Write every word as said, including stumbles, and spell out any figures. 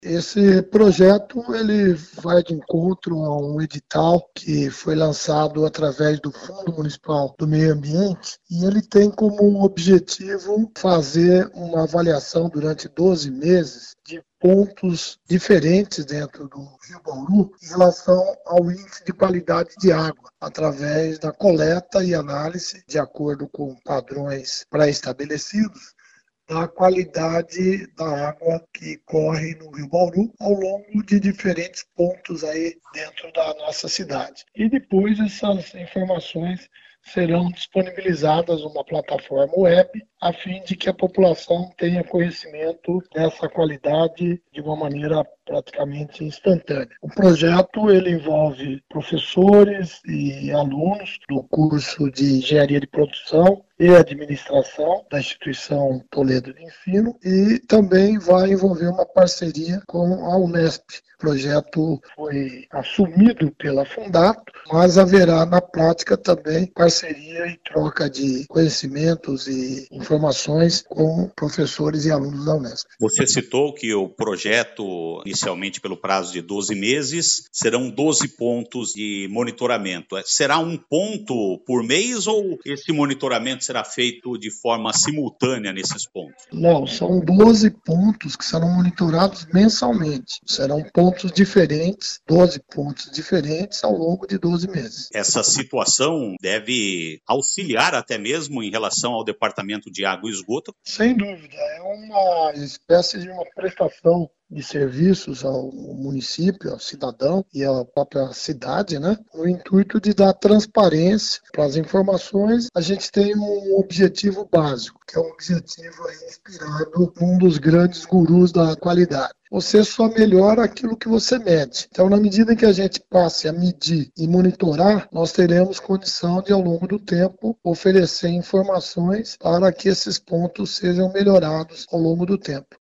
Esse projeto ele vai de encontro a um edital que foi lançado através do Fundo Municipal do Meio Ambiente e ele tem como objetivo fazer uma avaliação durante doze meses de pontos diferentes dentro do Rio Bauru em relação ao índice de qualidade de água, através da coleta e análise, de acordo com padrões pré-estabelecidos, da qualidade da água que corre no Rio Bauru ao longo de diferentes pontos aí dentro da nossa cidade. E depois essas informações serão disponibilizadas numa plataforma web a fim de que a população tenha conhecimento dessa qualidade de uma maneira praticamente instantânea. O projeto ele envolve professores e alunos do curso de Engenharia de Produção e Administração da instituição Toledo de Ensino e também vai envolver uma parceria com a Unesp. O projeto foi assumido pela Fundato, mas haverá na prática também parceria e troca de conhecimentos e informações com professores e alunos da Unesp. Você citou que o projeto, inicialmente pelo prazo de doze meses, serão doze pontos de monitoramento. Será um ponto por mês ou esse monitoramento será feito de forma simultânea nesses pontos? Não, são doze pontos que serão monitorados mensalmente. Serão pontos diferentes, doze pontos diferentes ao longo de doze meses. Essa situação deve auxiliar até mesmo em relação ao Departamento de Água e Esgoto? Sem dúvida, é uma espécie de uma prestação de serviços ao município, ao cidadão e à própria cidade, né? No intuito de dar transparência para as informações. A gente tem um objetivo básico, que é um objetivo aí inspirado num dos grandes gurus da qualidade. Você só melhora aquilo que você mede. Então, na medida em que a gente passe a medir e monitorar, nós teremos condição de, ao longo do tempo, oferecer informações para que esses pontos sejam melhorados ao longo do tempo.